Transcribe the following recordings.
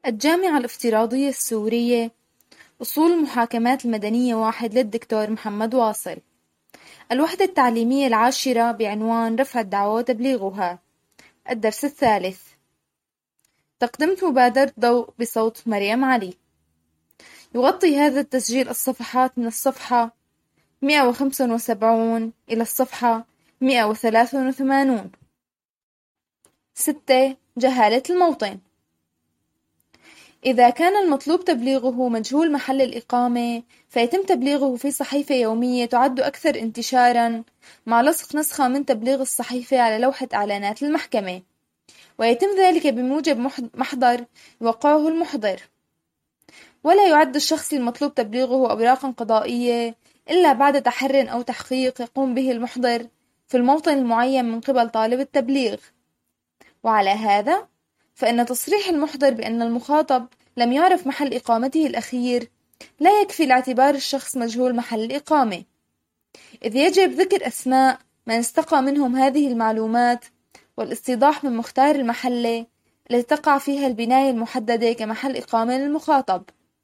الجامعة الافتراضية السورية أصول المحاكمات المدنية 1 للدكتور محمد واصل. الوحدة التعليمية 10 بعنوان رفع الدعوى وتبليغها. الدرس الثالث. تقدمت مبادرة ضوء بصوت مريم علي. يغطي هذا التسجيل الصفحات من الصفحة 175 إلى الصفحة 183. 6. جهالة الموطن. إذا كان المطلوب تبليغه مجهول محل الإقامة، فيتم تبليغه في صحيفة يومية تعد أكثر انتشاراً، مع لصق نسخة من تبليغ الصحيفة على لوحة إعلانات المحكمة، ويتم ذلك بموجب محضر يوقعه المحضر. ولا يعد الشخص المطلوب تبليغه أوراقاً قضائية إلا بعد تحرٍ أو تحقيق يقوم به المحضر في الموطن المعين من قبل طالب التبليغ. وعلى هذا فإن تصريح المحضر بأن المخاطب لم يعرف محل إقامته الأخير لا يكفي لاعتبار الشخص مجهول محل الإقامة، إذ يجب ذكر أسماء من استقى منهم هذه المعلومات والاستيضاح من مختار المحلة التي تقع فيها البناية المحددة كمحل إقامة للمخاطب،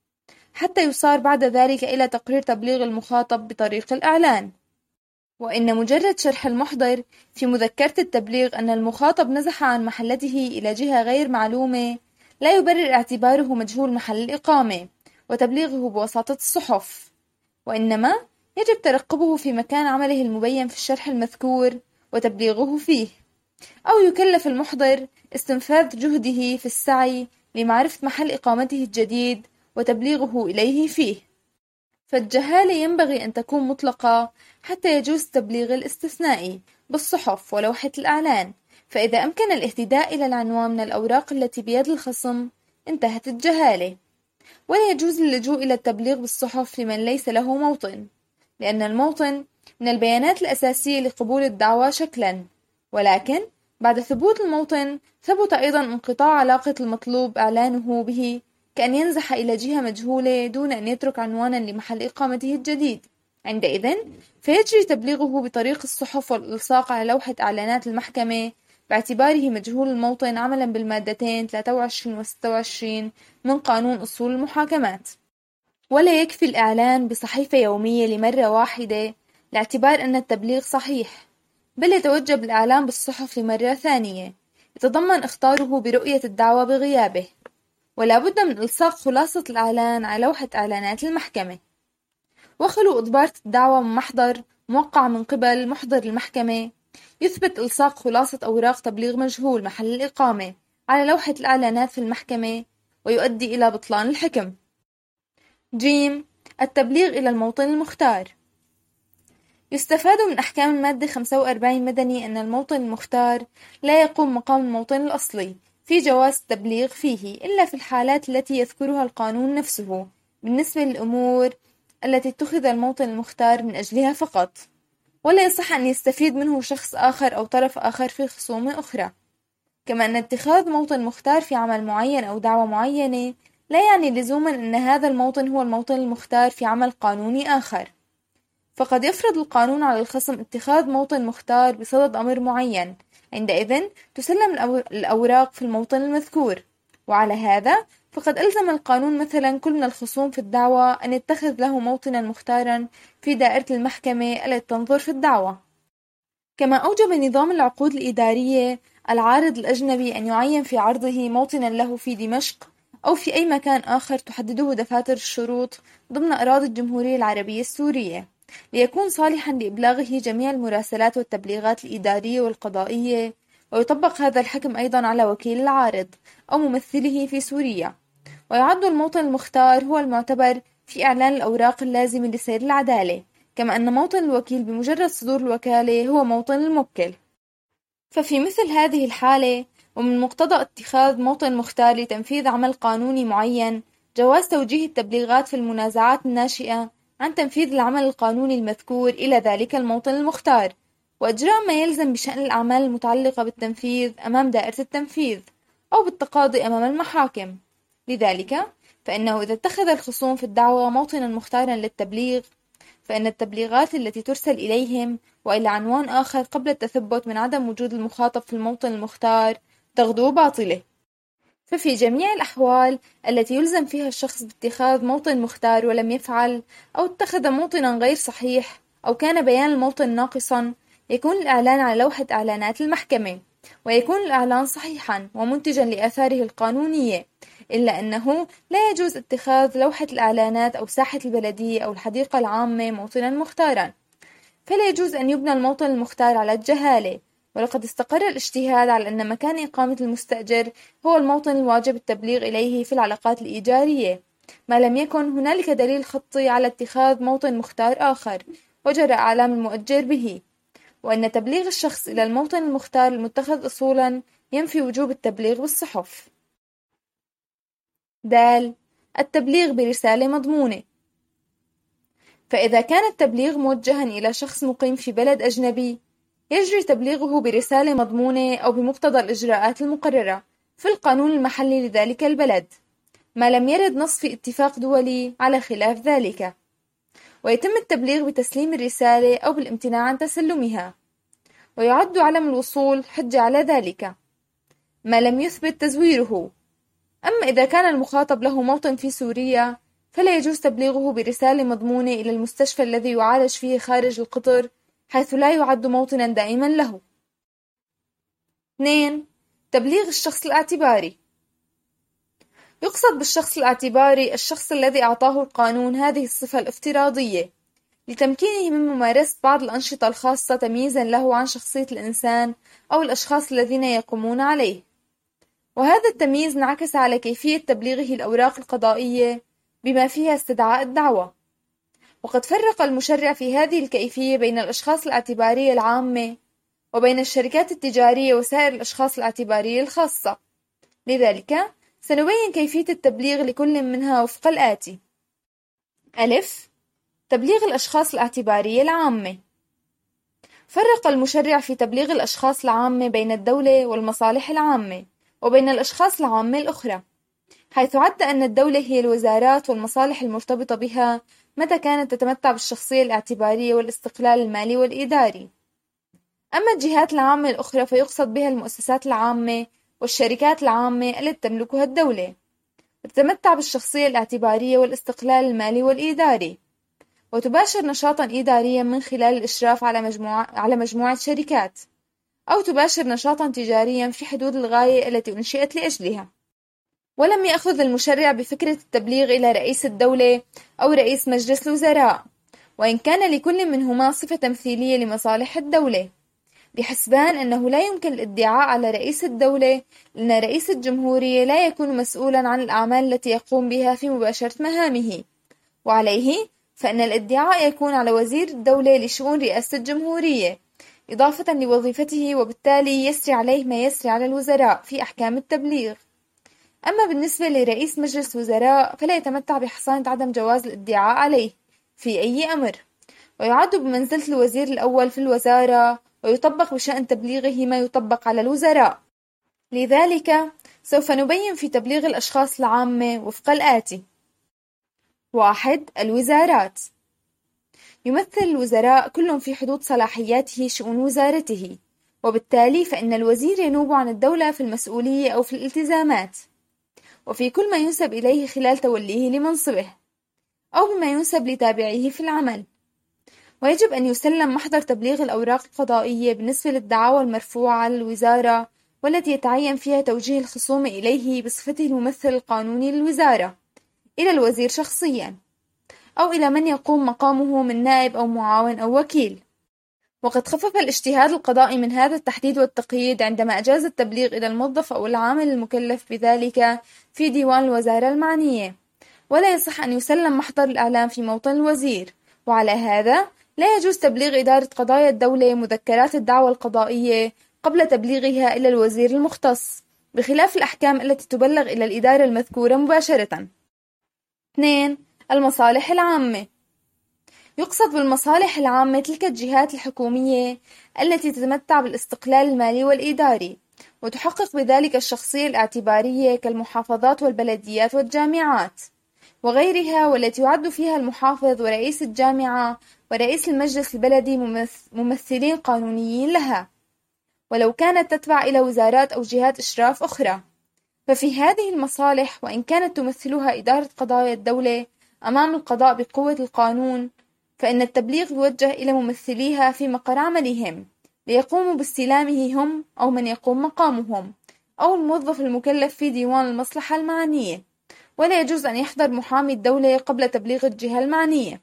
حتى يصار بعد ذلك إلى تقرير تبليغ المخاطب بطريق الإعلان. وإن مجرد شرح المحضر في مذكرة التبليغ أن المخاطب نزح عن محلته إلى جهة غير معلومة لا يبرر اعتباره مجهول محل الإقامة وتبليغه بواسطة الصحف، وإنما يجب ترقبه في مكان عمله المبين في الشرح المذكور وتبليغه فيه، أو يكلف المحضر استنفاذ جهده في السعي لمعرفة محل إقامته الجديد وتبليغه إليه فيه. فالجهالة ينبغي أن تكون مطلقة حتى يجوز التبليغ الاستثنائي بالصحف ولوحة الإعلان، فإذا أمكن الاهتداء إلى العنوان من الأوراق التي بيد الخصم انتهت الجهالة. ولا يجوز اللجوء إلى التبليغ بالصحف لمن ليس له موطن، لأن الموطن من البيانات الأساسية لقبول الدعوى شكلا، ولكن بعد ثبوت الموطن ثبت أيضا انقطاع علاقة المطلوب إعلانه به، كأن ينزح إلى جهة مجهولة دون أن يترك عنوانا لمحل إقامته الجديد. عندئذ فيجري تبليغه بطريق الصحف والإلصاق على لوحة إعلانات المحكمة باعتباره مجهول الموطن عملا بالمادتين 23 و 26 من قانون أصول المحاكمات. ولا يكفي الإعلان بصحيفة يومية لمرة واحدة لاعتبار أن التبليغ صحيح، بل يتوجب الإعلان بالصحف لمرة ثانية يتضمن إخطاره برؤية الدعوى بغيابه، ولا بد من إلصاق خلاصة الإعلان على لوحة إعلانات المحكمة. وخلو إضبارة الدعوى من محضر موقع من قبل محضر المحكمة يثبت إلصاق خلاصة أوراق تبليغ مجهول محل الإقامة على لوحة الإعلانات في المحكمة ويؤدي إلى بطلان الحكم. ج. التبليغ إلى الموطن المختار. يستفاد من أحكام المادة 45 مدني أن الموطن المختار لا يقوم مقام الموطن الأصلي في جواز التبليغ فيه إلا في الحالات التي يذكرها القانون نفسه بالنسبة للأمور التي اتخذ الموطن المختار من أجلها فقط، ولا يصح أن يستفيد منه شخص آخر أو طرف آخر في خصومة أخرى. كما أن اتخاذ موطن مختار في عمل معين أو دعوة معينة لا يعني لزوما أن هذا الموطن هو الموطن المختار في عمل قانوني آخر، فقد يفرض القانون على الخصم اتخاذ موطن مختار بصدد أمر معين، عندئذ تسلم الأوراق في الموطن المذكور. وعلى هذا فقد ألزم القانون مثلا كل من الخصوم في الدعوة أن يتخذ له موطنا مختارا في دائرة المحكمة التي تنظر في الدعوة. كما أوجب نظام العقود الإدارية العارض الأجنبي أن يعين في عرضه موطنا له في دمشق أو في أي مكان آخر تحدده دفاتر الشروط ضمن أراضي الجمهورية العربية السورية، ليكون صالحا لإبلاغه جميع المراسلات والتبليغات الإدارية والقضائية، ويطبق هذا الحكم أيضا على وكيل العارض أو ممثله في سوريا. ويعد الموطن المختار هو المعتبر في إعلان الأوراق اللازمة لسير العدالة، كما أن موطن الوكيل بمجرد صدور الوكالة هو موطن الموكل. ففي مثل هذه الحالة ومن مقتضى اتخاذ موطن مختار لتنفيذ عمل قانوني معين جواز توجيه التبليغات في المنازعات الناشئة عن تنفيذ العمل القانوني المذكور إلى ذلك الموطن المختار، وإجراء ما يلزم بشأن الأعمال المتعلقة بالتنفيذ أمام دائرة التنفيذ أو بالتقاضي أمام المحاكم. لذلك فإنه إذا اتخذ الخصوم في الدعوى موطنا مختارا للتبليغ، فإن التبليغات التي ترسل إليهم وإلى عنوان آخر قبل التثبت من عدم وجود المخاطب في الموطن المختار تغدو باطلة. ففي جميع الأحوال التي يلزم فيها الشخص باتخاذ موطن مختار ولم يفعل، أو اتخذ موطنا غير صحيح، أو كان بيان الموطن ناقصا، يكون الإعلان على لوحة إعلانات المحكمة، ويكون الإعلان صحيحا ومنتجا لآثاره القانونية، إلا أنه لا يجوز اتخاذ لوحة الإعلانات أو ساحة البلدية أو الحديقة العامة موطنا مختارا، فلا يجوز أن يبنى الموطن المختار على الجهالة. ولقد استقر الاجتهاد على أن مكان إقامة المستأجر هو الموطن الواجب التبليغ إليه في العلاقات الإيجارية، ما لم يكن هنالك دليل خطي على اتخاذ موطن مختار آخر وجرى إعلام المؤجر به، وأن تبليغ الشخص إلى الموطن المختار المتخذ أصولا ينفي وجوب التبليغ بالصحف. د. التبليغ برسالة مضمونة. فإذا كان التبليغ موجها إلى شخص مقيم في بلد أجنبي، يجري تبليغه برسالة مضمونة أو بمقتضى الإجراءات المقررة في القانون المحلي لذلك البلد، ما لم يرد نص في اتفاق دولي على خلاف ذلك، ويتم التبليغ بتسليم الرسالة أو بالامتناع عن تسلمها، ويعد علم الوصول حجة على ذلك ما لم يثبت تزويره. أما إذا كان المخاطب له موطن في سوريا، فلا يجوز تبليغه برسالة مضمونة إلى المستشفى الذي يعالج فيه خارج القطر، حيث لا يعد موطنا دائما له. 2. تبليغ الشخص الاعتباري. يقصد بالشخص الاعتباري الشخص الذي أعطاه القانون هذه الصفة الافتراضية لتمكينه من ممارسة بعض الأنشطة الخاصة تمييزا له عن شخصية الإنسان أو الأشخاص الذين يقومون عليه، وهذا التمييز انعكس على كيفية تبليغه الأوراق القضائية بما فيها استدعاء الدعوى. وقد فرق المشرع في هذه الكيفية بين الأشخاص الاعتبارية العامة وبين الشركات التجارية وسائر الأشخاص الاعتبارية الخاصة، لذلك سنبين كيفية التبليغ لكل منها وفق الآتي: ألف. تبليغ الأشخاص الاعتبارية العامة. فرق المشرع في تبليغ الأشخاص العامة بين الدولة والمصالح العامة وبين الأشخاص العامة الأخرى، حيث عد أن الدولة هي الوزارات والمصالح المرتبطة بها متى كانت تتمتع بالشخصية الاعتبارية والاستقلال المالي والإداري. أما الجهات العامة الأخرى فيقصد بها المؤسسات العامة والشركات العامة التي تملكها الدولة، وتتمتع بالشخصية الاعتبارية والاستقلال المالي والإداري، وتباشر نشاطا إداريا من خلال الإشراف على مجموعة شركات، أو تباشر نشاطا تجاريا في حدود الغاية التي أنشئت لأجلها. ولم يأخذ المشرع بفكرة التبليغ إلى رئيس الدولة أو رئيس مجلس الوزراء، وإن كان لكل منهما صفة تمثيلية لمصالح الدولة، بحسبان أنه لا يمكن الادعاء على رئيس الدولة، لأن رئيس الجمهورية لا يكون مسؤولا عن الأعمال التي يقوم بها في مباشرة مهامه، وعليه فإن الادعاء يكون على وزير الدولة لشؤون رئاسة الجمهورية إضافة لوظيفته، وبالتالي يسري عليه ما يسري على الوزراء في أحكام التبليغ. أما بالنسبة لرئيس مجلس وزراء فلا يتمتع بحصانة عدم جواز الادعاء عليه في أي أمر، ويعد بمنزلة الوزير الأول في الوزارة، ويطبق بشأن تبليغه ما يطبق على الوزراء. لذلك سوف نبين في تبليغ الأشخاص العامة وفق الآتي: 1. الوزارات. يمثل الوزراء كل في حدود صلاحياته شؤون وزارته، وبالتالي فإن الوزير ينوب عن الدولة في المسؤولية أو في الالتزامات، وفي كل ما ينسب إليه خلال توليه لمنصبه، أو بما ينسب لتابعيه في العمل. ويجب أن يسلم محضر تبليغ الأوراق القضائية بالنسبة للدعاوى المرفوعة على الوزارة والتي يتعين فيها توجيه الخصوم إليه بصفته الممثل القانوني للوزارة إلى الوزير شخصيا، أو إلى من يقوم مقامه من نائب أو معاون أو وكيل. وقد خفف الاجتهاد القضائي من هذا التحديد والتقييد عندما أجاز التبليغ إلى الموظف أو العامل المكلف بذلك في ديوان الوزارة المعنية، ولا يصح أن يسلم محضر الإعلام في موطن الوزير. وعلى هذا لا يجوز تبليغ إدارة قضايا الدولة مذكرات الدعوى القضائية قبل تبليغها إلى الوزير المختص، بخلاف الأحكام التي تبلغ إلى الإدارة المذكورة مباشرة. 2. المصالح العامة. يقصد بالمصالح العامة تلك الجهات الحكومية التي تتمتع بالاستقلال المالي والإداري، وتحقق بذلك الشخصية الاعتبارية كالمحافظات والبلديات والجامعات وغيرها، والتي يعد فيها المحافظ ورئيس الجامعة ورئيس المجلس البلدي ممثلين قانونيين لها، ولو كانت تتبع إلى وزارات أو جهات إشراف أخرى، ففي هذه المصالح، وإن كانت تمثلها إدارة قضايا الدولة أمام القضاء بقوة القانون، فإن التبليغ يوجه إلى ممثليها في مقر عملهم ليقوموا باستلامه هم أو من يقوم مقامهم أو الموظف المكلف في ديوان المصلحة المعنية، ولا يجوز أن يحضر محامي الدولة قبل تبليغ الجهة المعنية.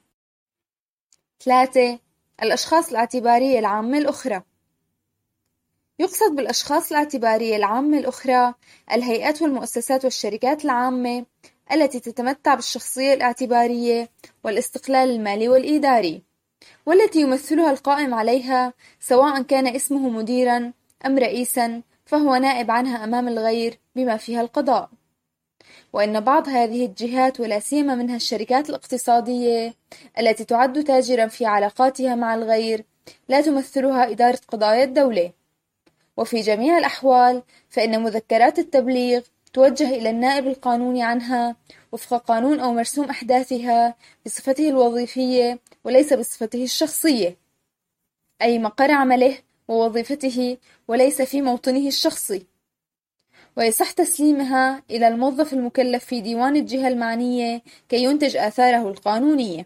3. الأشخاص الاعتبارية العامة الأخرى. يقصد بالأشخاص الاعتبارية العامة الأخرى الهيئات والمؤسسات والشركات العامة التي تتمتع بالشخصية الاعتبارية والاستقلال المالي والإداري، والتي يمثلها القائم عليها سواء كان اسمه مديرا أم رئيسا، فهو نائب عنها أمام الغير بما فيها القضاء. وإن بعض هذه الجهات ولا سيما منها الشركات الاقتصادية التي تعد تاجرا في علاقاتها مع الغير لا تمثلها إدارة قضايا الدولة. وفي جميع الأحوال فإن مذكرات التبليغ توجه إلى النائب القانوني عنها وفق قانون أو مرسوم أحداثها بصفته الوظيفية وليس بصفته الشخصية، أي مقر عمله ووظيفته وليس في موطنه الشخصي، ويصح تسليمها إلى الموظف المكلف في ديوان الجهة المعنية كي ينتج آثاره القانونية.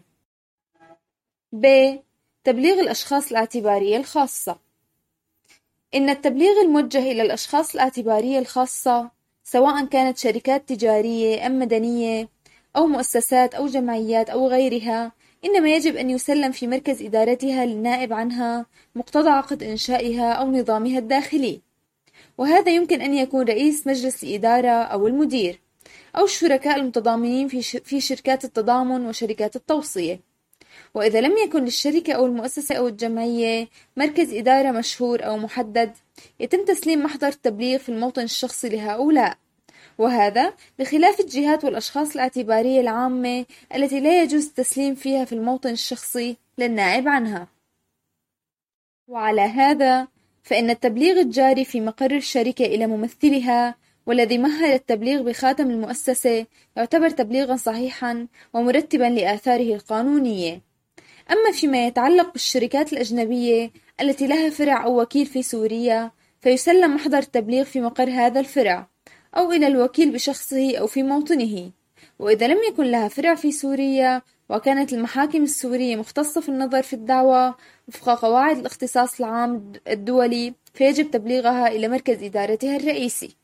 ب. تبليغ الأشخاص الاعتبارية الخاصة. إن التبليغ الموجه إلى الأشخاص الاعتبارية الخاصة سواء كانت شركات تجارية أم مدنية أو مؤسسات أو جمعيات أو غيرها، إنما يجب أن يسلم في مركز إدارتها للنائب عنها مقتضى عقد إنشائها أو نظامها الداخلي، وهذا يمكن أن يكون رئيس مجلس الإدارة أو المدير أو الشركاء المتضامنين في شركات التضامن وشركات التوصية. وإذا لم يكن للشركة أو المؤسسة أو الجمعية مركز إدارة مشهور أو محدد، يتم تسليم محضر التبليغ في الموطن الشخصي لهؤلاء، وهذا بخلاف الجهات والأشخاص الاعتبارية العامة التي لا يجوز التسليم فيها في الموطن الشخصي للنائب عنها. وعلى هذا فإن التبليغ الجاري في مقر الشركة إلى ممثلها والذي مهل التبليغ بخاتم المؤسسة يعتبر تبليغا صحيحا ومرتبا لآثاره القانونية. أما فيما يتعلق بالشركات الأجنبية التي لها فرع أو وكيل في سوريا، فيسلم محضر التبليغ في مقر هذا الفرع أو إلى الوكيل بشخصه أو في موطنه. وإذا لم يكن لها فرع في سوريا وكانت المحاكم السورية مختصة في النظر في الدعوى وفق قواعد الاختصاص العام الدولي، فيجب تبليغها إلى مركز إدارتها الرئيسي.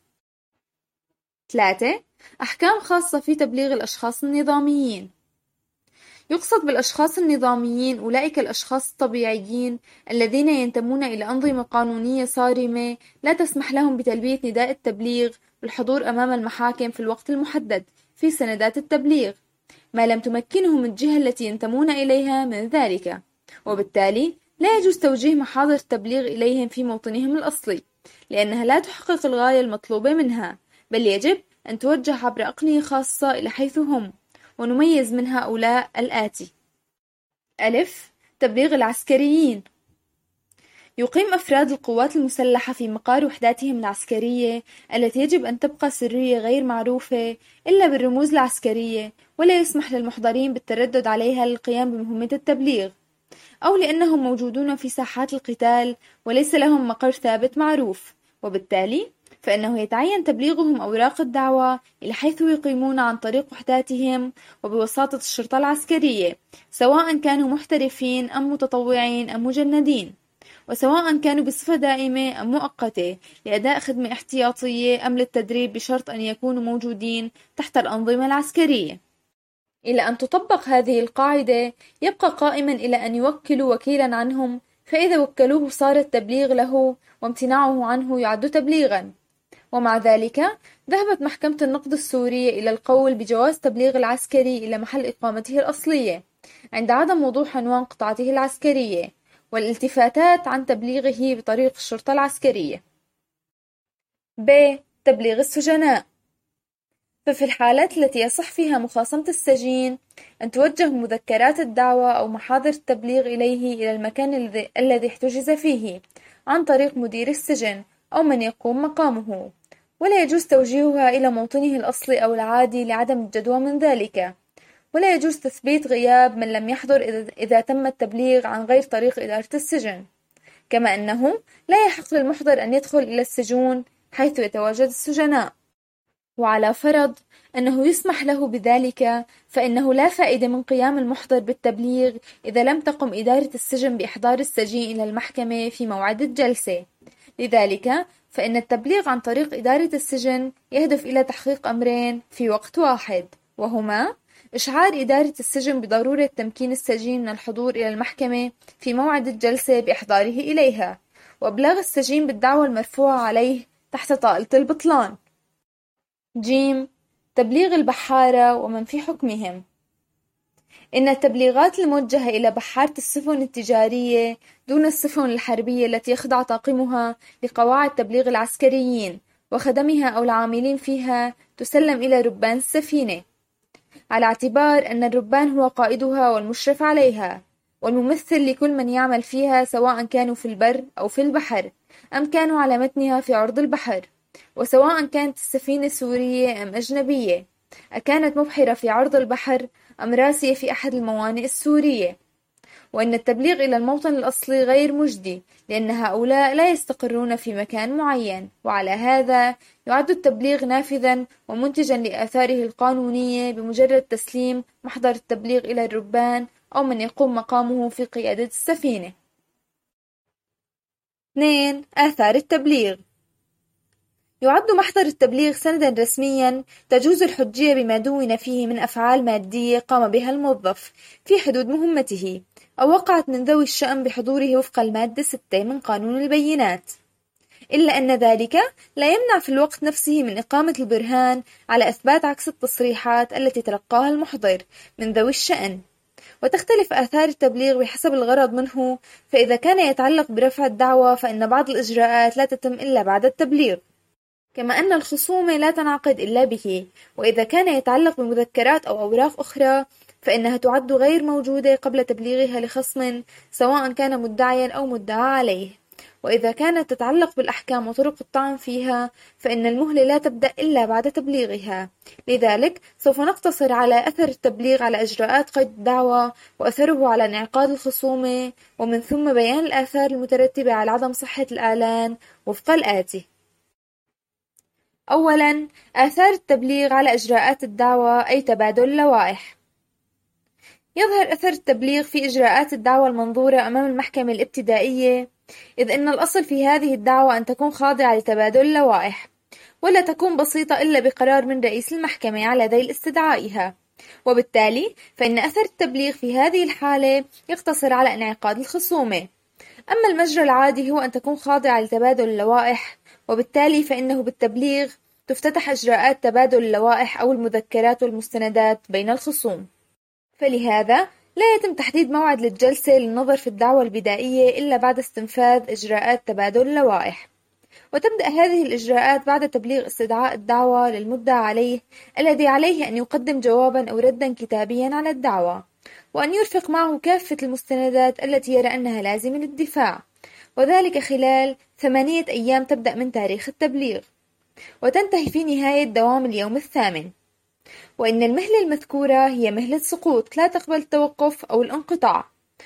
3. أحكام خاصة في تبليغ الأشخاص النظاميين. يقصد بالأشخاص النظاميين أولئك الأشخاص الطبيعيين الذين ينتمون إلى أنظمة قانونية صارمة لا تسمح لهم بتلبية نداء التبليغ بالحضور أمام المحاكم في الوقت المحدد في سندات التبليغ، ما لم تمكنهم الجهة التي ينتمون إليها من ذلك، وبالتالي لا يجوز توجيه محاضر التبليغ إليهم في موطنهم الأصلي، لأنها لا تحقق الغاية المطلوبة منها، بل يجب أن توجه عبر أقنية خاصة إلى حيث هم، ونميز من هؤلاء الآتي: ألف. تبليغ العسكريين. يقيم أفراد القوات المسلحة في مقار وحداتهم العسكرية التي يجب أن تبقى سرية غير معروفة إلا بالرموز العسكرية، ولا يسمح للمحضرين بالتردد عليها للقيام بمهمة التبليغ، أو لأنهم موجودون في ساحات القتال وليس لهم مقر ثابت معروف، وبالتالي فإنه يتعين تبليغهم أوراق الدعوة إلى حيث يقيمون عن طريق وحداتهم وبواسطة الشرطة العسكرية، سواء كانوا محترفين أم متطوعين أم مجندين، وسواء كانوا بصفة دائمة أم مؤقتة لأداء خدمة احتياطية أم للتدريب، بشرط أن يكونوا موجودين تحت الأنظمة العسكرية. إلى أن تطبق هذه القاعدة يبقى قائما إلى أن يوكلوا وكيلا عنهم، فإذا وكلوه صار التبليغ له وامتناعه عنه يعد تبليغا. ومع ذلك ذهبت محكمة النقض السورية إلى القول بجواز تبليغ العسكري إلى محل إقامته الأصلية عند عدم وضوح عنوان قطعته العسكرية والالتفاتات عن تبليغه بطريق الشرطة العسكرية. ب. تبليغ السجناء. ففي الحالات التي يصح فيها مخاصمة السجين أن توجه مذكرات الدعوة أو محاضر التبليغ إليه إلى المكان الذي احتجز فيه عن طريق مدير السجن أو من يقوم مقامه، ولا يجوز توجيهها إلى موطنه الأصلي أو العادي لعدم الجدوى من ذلك، ولا يجوز تثبيت غياب من لم يحضر إذا تم التبليغ عن غير طريق إدارة السجن، كما أنه لا يحق للمحضر أن يدخل إلى السجون حيث يتواجد السجناء. وعلى فرض أنه يسمح له بذلك، فإنه لا فائدة من قيام المحضر بالتبليغ إذا لم تقم إدارة السجن بإحضار السجين إلى المحكمة في موعد الجلسة. لذلك فإن التبليغ عن طريق إدارة السجن يهدف إلى تحقيق أمرين في وقت واحد، وهما إشعار إدارة السجن بضرورة تمكين السجين من الحضور إلى المحكمة في موعد الجلسة بإحضاره إليها، وإبلاغ السجين بالدعوى المرفوعة عليه تحت طائلة البطلان. ج. تبليغ البحارة ومن في حكمهم. إن التبليغات الموجهة إلى بحارة السفن التجارية دون السفن الحربية التي يخضع طاقمها لقواعد تبليغ العسكريين وخدمها أو العاملين فيها تسلم إلى ربان السفينة، على اعتبار أن الربان هو قائدها والمشرف عليها والممثل لكل من يعمل فيها، سواء كانوا في البر أو في البحر، أم كانوا على متنها في عرض البحر، وسواء كانت السفينة سورية أم أجنبية، أكانت مبحرة في عرض البحر أم راسية في أحد الموانئ السورية. وأن التبليغ إلى الموطن الأصلي غير مجدي، لأن هؤلاء لا يستقرون في مكان معين، وعلى هذا يعد التبليغ نافذا ومنتجا لآثاره القانونية بمجرد تسليم محضر التبليغ إلى الربان أو من يقوم مقامه في قيادة السفينة. 2. آثار التبليغ. يعد محضر التبليغ سندا رسميا تجوز الحجية بما دون فيه من أفعال مادية قام بها الموظف في حدود مهمته أو وقعت من ذوي الشأن بحضوره وفق المادة 6 من قانون البينات، إلا أن ذلك لا يمنع في الوقت نفسه من إقامة البرهان على إثبات عكس التصريحات التي تلقاها المحضر من ذوي الشأن. وتختلف آثار التبليغ بحسب الغرض منه، فإذا كان يتعلق برفع الدعوى فإن بعض الإجراءات لا تتم إلا بعد التبليغ، كما أن الخصومة لا تنعقد إلا به. وإذا كان يتعلق بمذكرات أو أوراق أخرى فإنها تعد غير موجودة قبل تبليغها لخصم، سواء كان مدعيا أو مدعى عليه. وإذا كانت تتعلق بالأحكام وطرق الطعن فيها فإن المهلة لا تبدأ إلا بعد تبليغها. لذلك سوف نقتصر على أثر التبليغ على إجراءات قيد الدعوى وأثره على انعقاد الخصومة، ومن ثم بيان الآثار المترتبة على عدم صحة الإعلان وفق الآتي. أولاً، آثار التبليغ على إجراءات الدعوى أي تبادل اللوائح. يظهر أثر التبليغ في إجراءات الدعوى المنظورة أمام المحكمة الابتدائية، إذ أن الأصل في هذه الدعوى أن تكون خاضعة لتبادل اللوائح، ولا تكون بسيطة إلا بقرار من رئيس المحكمة على ذيل استدعائها، وبالتالي فإن أثر التبليغ في هذه الحالة يقتصر على انعقاد الخصومة. أما المجرى العادي هو أن تكون خاضعة لتبادل اللوائح، وبالتالي فإنه بالتبليغ تفتتح إجراءات تبادل اللوائح أو المذكرات والمستندات بين الخصوم. فلهذا لا يتم تحديد موعد للجلسة للنظر في الدعوى البدائية إلا بعد استنفاذ إجراءات تبادل اللوائح، وتبدأ هذه الإجراءات بعد تبليغ استدعاء الدعوى للمدعى عليه، الذي عليه أن يقدم جوابا أو ردا كتابيا على الدعوى، وأن يرفق معه كافة المستندات التي يرى أنها لازمة للدفاع، وذلك خلال 8 أيام تبدأ من تاريخ التبليغ، وتنتهي في نهاية دوام اليوم الثامن. وإن المهلة المذكورة هي مهلة سقوط لا تقبل التوقف أو الانقطاع،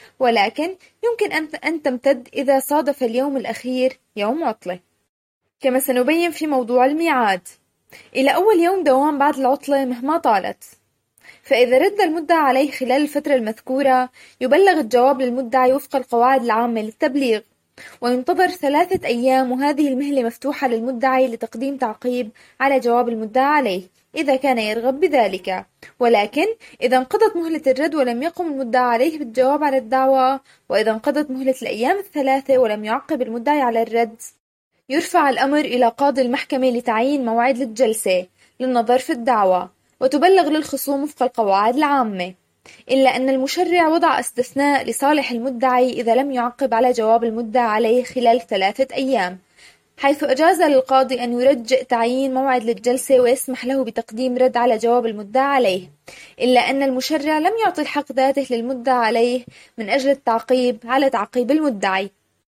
ولكن يمكن أن تمتد إذا صادف اليوم الأخير يوم عطلة، كما سنبين في موضوع الميعاد، إلى أول يوم دوام بعد العطلة مهما طالت. فإذا رد المدعى عليه خلال الفترة المذكورة يبلغ الجواب للمدعي وفق القواعد العامة للتبليغ، وينتظر 3 أيام، وهذه المهلة مفتوحة للمدعي لتقديم تعقيب على جواب المدعى عليه إذا كان يرغب بذلك. ولكن إذا انقضت مهلة الرد ولم يقم المدعى عليه بالجواب على الدعوى، وإذا انقضت مهلة الأيام ال3 ولم يعقب المدعي على الرد، يرفع الأمر إلى قاضي المحكمة لتعيين موعد للجلسة للنظر في الدعوى، وتبلغ للخصوم وفق القواعد العامة، إلا أن المشرع وضع استثناء لصالح المدعي إذا لم يعقب على جواب المدعى عليه خلال 3 أيام، حيث أجاز للقاضي أن يرجئ تعيين موعد للجلسة ويسمح له بتقديم رد على جواب المدعى عليه، إلا أن المشرع لم يعطي الحق ذاته للمدعى عليه من أجل التعقيب على تعقيب المدعي.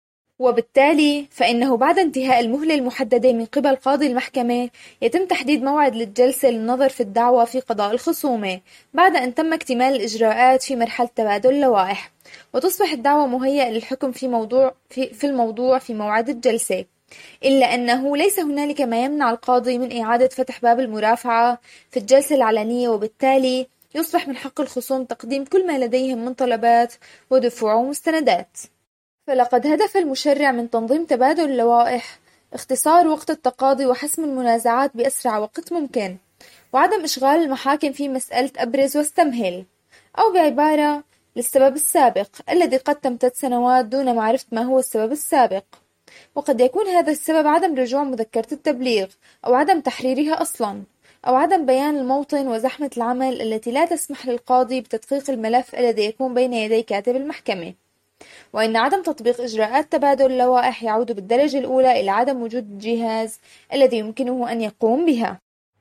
وبالتالي فإنه بعد انتهاء المهلة المحددة من قبل قاضي المحكمة يتم تحديد موعد للجلسة للنظر في الدعوى في قضاء الخصومة بعد أن تم اكتمال الإجراءات في مرحلة تبادل اللوائح، وتصبح الدعوى مهيئة للحكم في الموضوع في موعد الجلسة. إلا أنه ليس هنالك ما يمنع القاضي من إعادة فتح باب المرافعة في الجلسة العلنية، وبالتالي يصبح من حق الخصوم تقديم كل ما لديهم من طلبات ودفوع ومستندات. فلقد هدف المشرع من تنظيم تبادل اللوائح اختصار وقت التقاضي وحسم المنازعات بأسرع وقت ممكن، وعدم إشغال المحاكم في مسألة أبرز واستمهل، أو بعبارة للسبب السابق الذي قد تمتد سنوات دون معرفة ما هو السبب السابق. وقد يكون هذا السبب عدم رجوع مذكرة التبليغ، أو عدم تحريرها أصلا، أو عدم بيان الموطن وزحمة العمل التي لا تسمح للقاضي بتدقيق الملف الذي يكون بين يدي كاتب المحكمة. وإن عدم تطبيق إجراءات تبادل اللوائح يعود بالدرجة الأولى إلى عدم وجود الجهاز الذي يمكنه أن يقوم بها.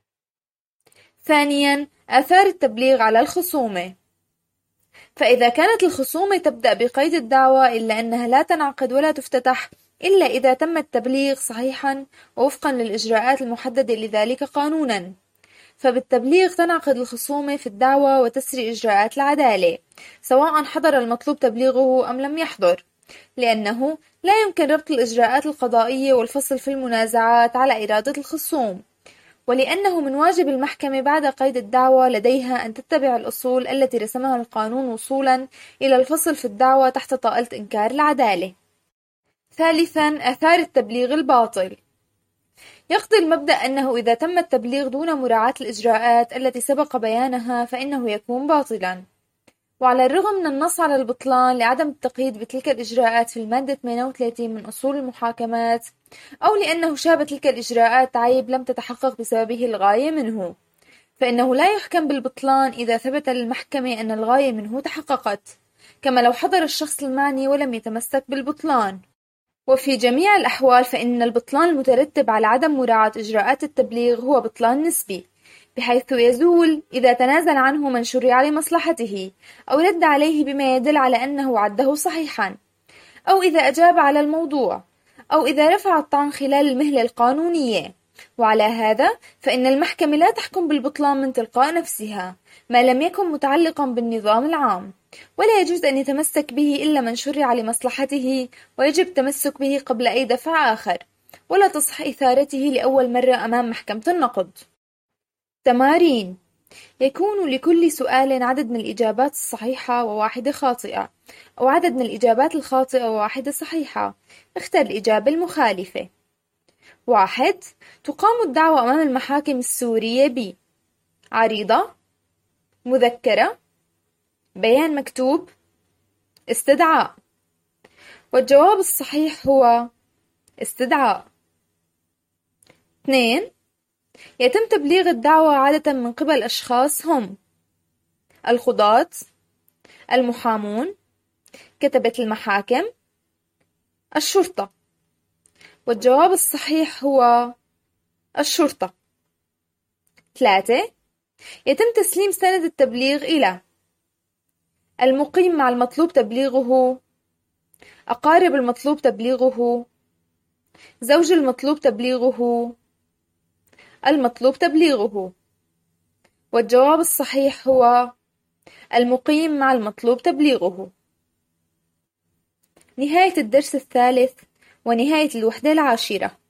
ثانيا، آثار التبليغ على الخصومة. فإذا كانت الخصومة تبدأ بقيد الدعوى إلا أنها لا تنعقد ولا تفتتح إلا إذا تم التبليغ صحيحا ووفقا للإجراءات المحددة لذلك قانونا، فبالتبليغ تنعقد الخصومة في الدعوى وتسري إجراءات العدالة سواء حضر المطلوب تبليغه أم لم يحضر، لأنه لا يمكن ربط الإجراءات القضائية والفصل في المنازعات على إرادة الخصوم، ولأنه من واجب المحكمة بعد قيد الدعوى لديها أن تتبع الأصول التي رسمها القانون وصولا إلى الفصل في الدعوى تحت طائلة إنكار العدالة. ثالثا، آثار التبليغ الباطل. يقضي المبدأ أنه إذا تم التبليغ دون مراعاة الإجراءات التي سبق بيانها فإنه يكون باطلا، وعلى الرغم من النص على البطلان لعدم التقييد بتلك الإجراءات في المادة 38 من أصول المحاكمات، أو لأنه شاب تلك الإجراءات عيب لم تتحقق بسببه الغاية منه، فإنه لا يحكم بالبطلان إذا ثبت للمحكمة أن الغاية منه تحققت، كما لو حضر الشخص المعني ولم يتمسك بالبطلان. وفي جميع الأحوال فإن البطلان المترتب على عدم مراعاة إجراءات التبليغ هو بطلان نسبي، بحيث يزول إذا تنازل عنه من شرع لمصلحته، أو رد عليه بما يدل على أنه عده صحيحا، أو إذا أجاب على الموضوع، أو إذا رفع الطعن خلال المهلة القانونية. وعلى هذا فإن المحكمة لا تحكم بالبطلان من تلقاء نفسها ما لم يكن متعلقا بالنظام العام، ولا يجوز أن يتمسك به إلا من شرع لمصلحته، ويجب التمسك به قبل أي دفع آخر، ولا تصح إثارته لأول مرة أمام محكمة النقض. تمارين: يكون لكل سؤال عدد من الإجابات الصحيحة وواحدة خاطئة، أو عدد من الإجابات الخاطئة وواحدة صحيحة. اختر الإجابة المخالفة. 1. تقام الدعوى أمام المحاكم السورية عريضة، مذكرة، بيان مكتوب، استدعاء. والجواب الصحيح هو استدعاء. 2. يتم تبليغ الدعوى عادة من قبل أشخاص هم القضاة، المحامون، كتبة المحاكم، الشرطة. والجواب الصحيح هو الشرطة. 3. يتم تسليم سند التبليغ إلى المقيم مع المطلوب تبليغه، أقارب المطلوب تبليغه، زوج المطلوب تبليغه، المطلوب تبليغه. والجواب الصحيح هو المقيم مع المطلوب تبليغه. نهاية الدرس الثالث ونهاية الوحدة العاشرة.